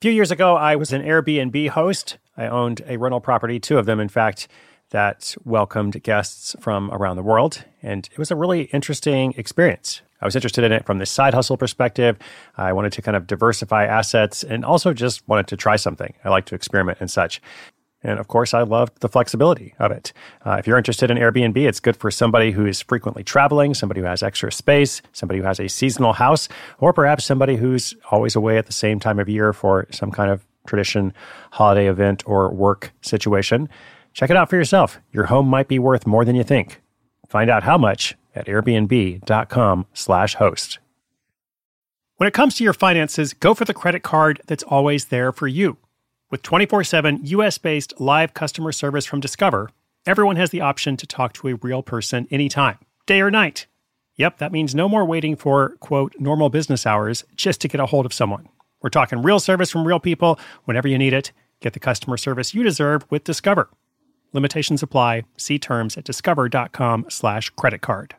few years ago, I was an Airbnb host. I owned a rental property, two of them, in fact, that welcomed guests from around the world. And it was a really interesting experience. I was interested in it from the side hustle perspective. I wanted to kind of diversify assets and also just wanted to try something. I like to experiment and such. And of course, I loved the flexibility of it. If you're interested in Airbnb, it's good for somebody who is frequently traveling, somebody who has extra space, somebody who has a seasonal house, or perhaps somebody who's always away at the same time of year for some kind of tradition, holiday event, or work situation. Check it out for yourself. Your home might be worth more than you think. Find out how much at airbnb.com/host. When it comes to your finances, go for the credit card that's always there for you. With 24/7 US-based live customer service from Discover, everyone has the option to talk to a real person anytime, day or night. Yep, that means no more waiting for, quote, normal business hours just to get a hold of someone. We're talking real service from real people whenever you need it. Get the customer service you deserve with Discover. Limitations apply. See terms at discover.com/creditcard.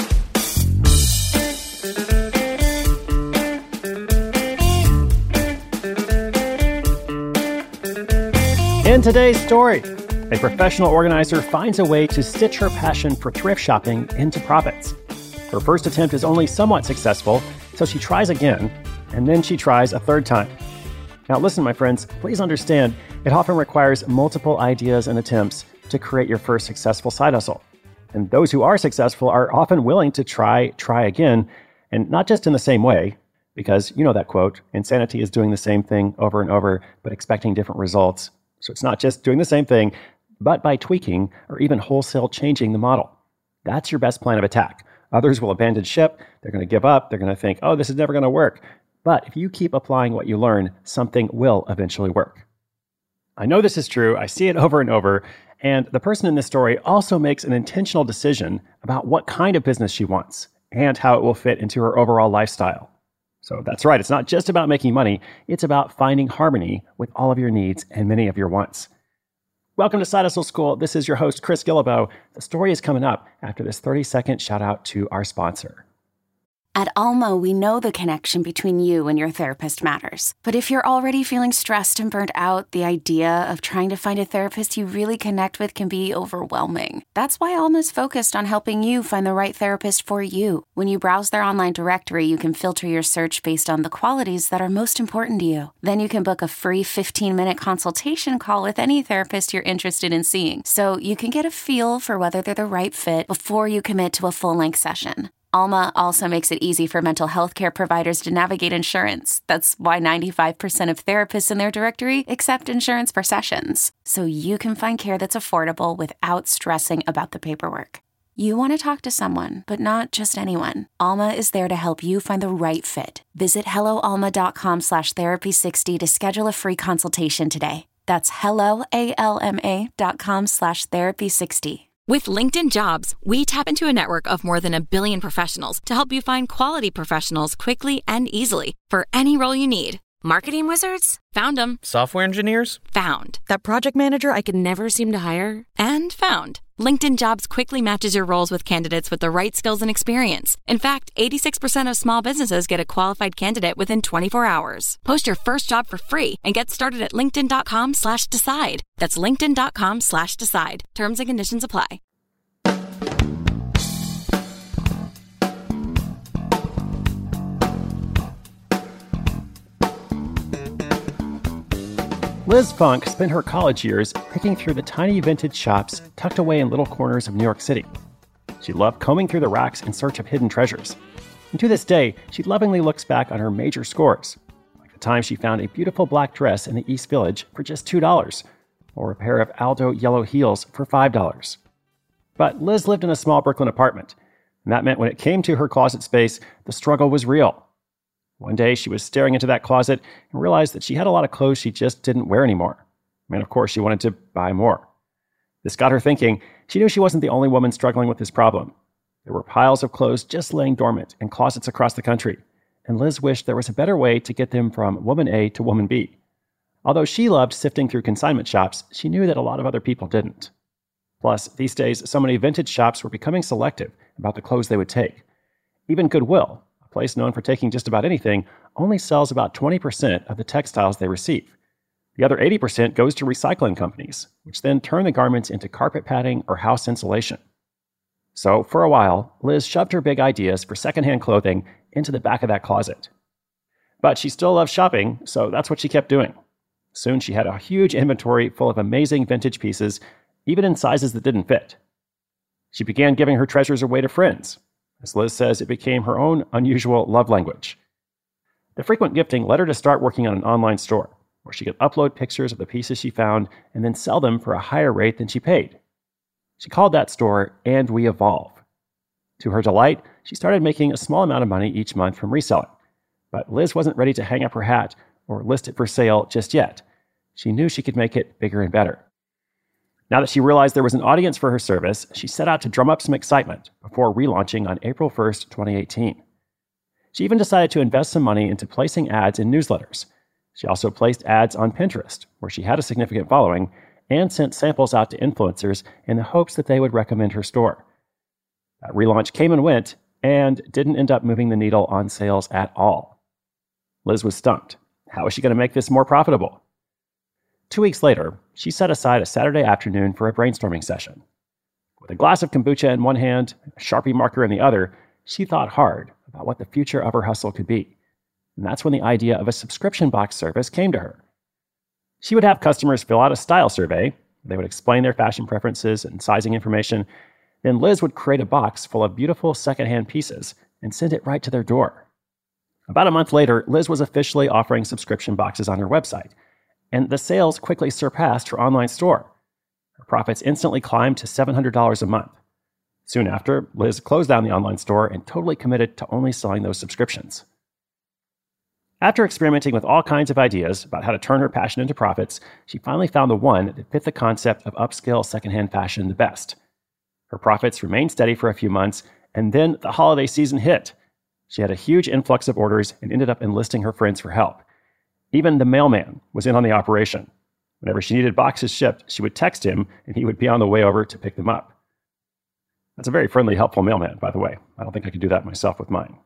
In today's story, a professional organizer finds a way to stitch her passion for thrift shopping into profits. Her first attempt is only somewhat successful, so she tries again, and then she tries a third time. Now listen, my friends, please understand, it often requires multiple ideas and attempts to create your first successful side hustle. And those who are successful are often willing to try again, and not just in the same way, because you know that quote, insanity is doing the same thing over and over, but expecting different results. So it's not just doing the same thing, but by tweaking or even wholesale changing the model. That's your best plan of attack. Others will abandon ship. They're going to give up. They're going to think, oh, this is never going to work. But if you keep applying what you learn, something will eventually work. I know this is true. I see it over and over. And the person in this story also makes an intentional decision about what kind of business she wants and how it will fit into her overall lifestyle. So that's right. It's not just about making money. It's about finding harmony with all of your needs and many of your wants. Welcome to Side Hustle School. This is your host, Chris Guillebeau. The story is coming up after this 30-second shout out to our sponsor. At Alma, we know the connection between you and your therapist matters. But if you're already feeling stressed and burnt out, the idea of trying to find a therapist you really connect with can be overwhelming. That's why Alma's focused on helping you find the right therapist for you. When you browse their online directory, you can filter your search based on the qualities that are most important to you. Then you can book a free 15-minute consultation call with any therapist you're interested in seeing, so you can get a feel for whether they're the right fit before you commit to a full-length session. Alma also makes it easy for mental health care providers to navigate insurance. That's why 95% of therapists in their directory accept insurance for sessions. So you can find care that's affordable without stressing about the paperwork. You want to talk to someone, but not just anyone. Alma is there to help you find the right fit. Visit helloalma.com/therapy60 to schedule a free consultation today. That's helloalma.com/therapy60. With LinkedIn Jobs, we tap into a network of more than 1 billion professionals to help you find quality professionals quickly and easily for any role you need. Marketing wizards? Found them. Software engineers? Found. That project manager I could never seem to hire? And found. LinkedIn Jobs quickly matches your roles with candidates with the right skills and experience. In fact, 86% of small businesses get a qualified candidate within 24 hours. Post your first job for free and get started at linkedin.com/decide. That's linkedin.com/decide. Terms and conditions apply. Liz Funk spent her college years picking through the tiny vintage shops tucked away in little corners of New York City. She loved combing through the racks in search of hidden treasures. And to this day, she lovingly looks back on her major scores, like the time she found a beautiful black dress in the East Village for just $2, or a pair of Aldo yellow heels for $5. But Liz lived in a small Brooklyn apartment, and that meant when it came to her closet space, the struggle was real. One day, she was staring into that closet and realized that she had a lot of clothes she just didn't wear anymore. And of course, she wanted to buy more. This got her thinking. She knew she wasn't the only woman struggling with this problem. There were piles of clothes just laying dormant in closets across the country, and Liz wished there was a better way to get them from woman A to woman B. Although she loved sifting through consignment shops, she knew that a lot of other people didn't. Plus, these days, so many vintage shops were becoming selective about the clothes they would take. Even Goodwill, a place known for taking just about anything, only sells about 20% of the textiles they receive. The other 80% goes to recycling companies, which then turn the garments into carpet padding or house insulation. So, for a while, Liz shoved her big ideas for secondhand clothing into the back of that closet. But she still loved shopping, so that's what she kept doing. Soon she had a huge inventory full of amazing vintage pieces, even in sizes that didn't fit. She began giving her treasures away to friends. As Liz says, it became her own unusual love language. The frequent gifting led her to start working on an online store, where she could upload pictures of the pieces she found and then sell them for a higher rate than she paid. She called that store And We Evolve. To her delight, she started making a small amount of money each month from reselling. But Liz wasn't ready to hang up her hat or list it for sale just yet. She knew she could make it bigger and better. Now that she realized there was an audience for her service, she set out to drum up some excitement before relaunching on April 1st, 2018. She even decided to invest some money into placing ads in newsletters. She also placed ads on Pinterest, where she had a significant following, and sent samples out to influencers in the hopes that they would recommend her store. That relaunch came and went, and didn't end up moving the needle on sales at all. Liz was stumped. How was she going to make this more profitable? 2 weeks later, she set aside a Saturday afternoon for a brainstorming session. With a glass of kombucha in one hand, a Sharpie marker in the other, she thought hard about what the future of her hustle could be. And that's when the idea of a subscription box service came to her. She would have customers fill out a style survey. They would explain their fashion preferences and sizing information. Then Liz would create a box full of beautiful secondhand pieces and send it right to their door. About a month later, Liz was officially offering subscription boxes on her website, and the sales quickly surpassed her online store. Her profits instantly climbed to $700 a month. Soon after, Liz closed down the online store and totally committed to only selling those subscriptions. After experimenting with all kinds of ideas about how to turn her passion into profits, she finally found the one that fit the concept of upscale secondhand fashion the best. Her profits remained steady for a few months, and then the holiday season hit. She had a huge influx of orders and ended up enlisting her friends for help. Even the mailman was in on the operation. Whenever she needed boxes shipped, she would text him, and he would be on the way over to pick them up. That's a very friendly, helpful mailman, by the way. I don't think I could do that myself with mine.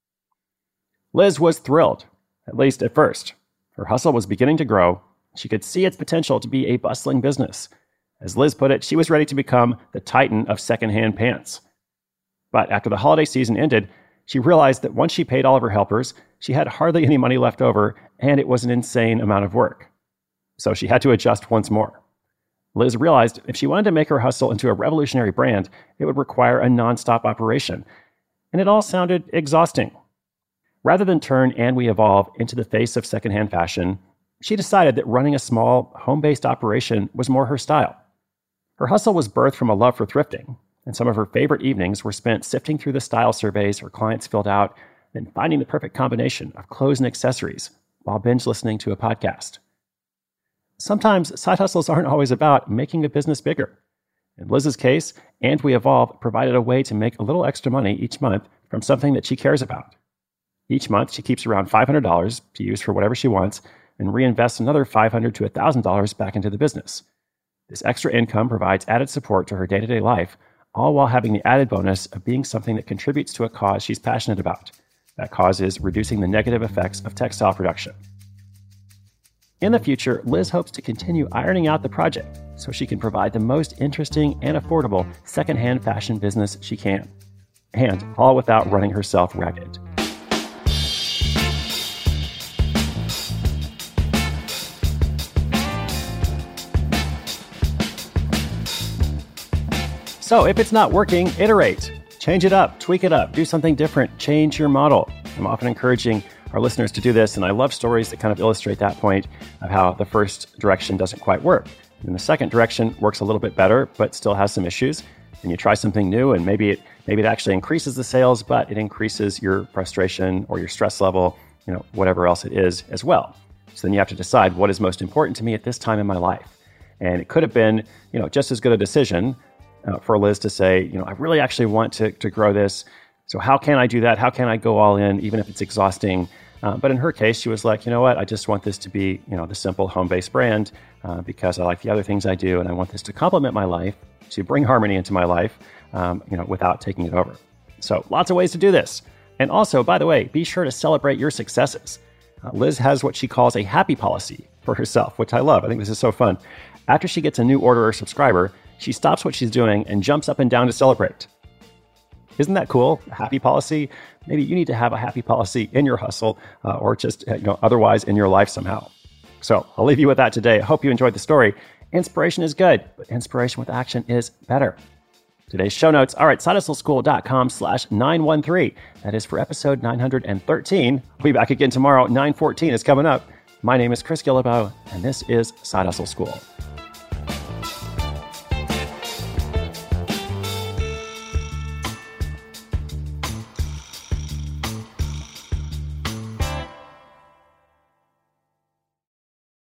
Liz was thrilled. At least at first. Her hustle was beginning to grow. She could see its potential to be a bustling business. As Liz put it, she was ready to become the titan of secondhand pants. But after the holiday season ended, she realized that once she paid all of her helpers, she had hardly any money left over, and it was an insane amount of work. So she had to adjust once more. Liz realized if she wanted to make her hustle into a revolutionary brand, it would require a nonstop operation. And it all sounded exhausting. Rather than turn And We Evolve into the face of secondhand fashion, she decided that running a small, home-based operation was more her style. Her hustle was birthed from a love for thrifting, and some of her favorite evenings were spent sifting through the style surveys her clients filled out, then finding the perfect combination of clothes and accessories while binge listening to a podcast. Sometimes side hustles aren't always about making the business bigger. In Liz's case, And We Evolve provided a way to make a little extra money each month from something that she cares about. Each month, she keeps around $500 to use for whatever she wants and reinvests another $500 to $1,000 back into the business. This extra income provides added support to her day-to-day life, all while having the added bonus of being something that contributes to a cause she's passionate about. That cause is reducing the negative effects of textile production. In the future, Liz hopes to continue ironing out the project so she can provide the most interesting and affordable secondhand fashion business she can. And all without running herself ragged. So if it's not working, iterate. Change it up, tweak it up, do something different, change your model. I'm often encouraging our listeners to do this, and I love stories that kind of illustrate that point of how the first direction doesn't quite work. And the second direction works a little bit better, but still has some issues. And you try something new, and maybe it actually increases the sales, but it increases your frustration or your stress level, whatever else it is as well. So then you have to decide what is most important to me at this time in my life. And it could have been, just as good a decision for Liz to say, I really actually want to grow this. So how can I do that? How can I go all in, even if it's exhausting? But in her case, she was like, you know what? I just want this to be, the simple home-based brand because I like the other things I do, and I want this to complement my life, to bring harmony into my life, without taking it over. So lots of ways to do this. And also, by the way, be sure to celebrate your successes. Liz has what she calls a happy policy for herself, which I love. I think this is so fun. After she gets a new order or subscriber, she stops what she's doing and jumps up and down to celebrate. Isn't that cool? A happy policy? Maybe you need to have a happy policy in your hustle or just otherwise in your life somehow. So I'll leave you with that today. I hope you enjoyed the story. Inspiration is good, but inspiration with action is better. Today's show notes are at sidehustleschool.com/913. That is for episode 913. We'll be back again tomorrow. 914 is coming up. My name is Chris Guillebeau, and this is Side Hustle School.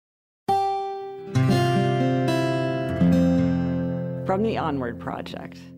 From the Onward Project.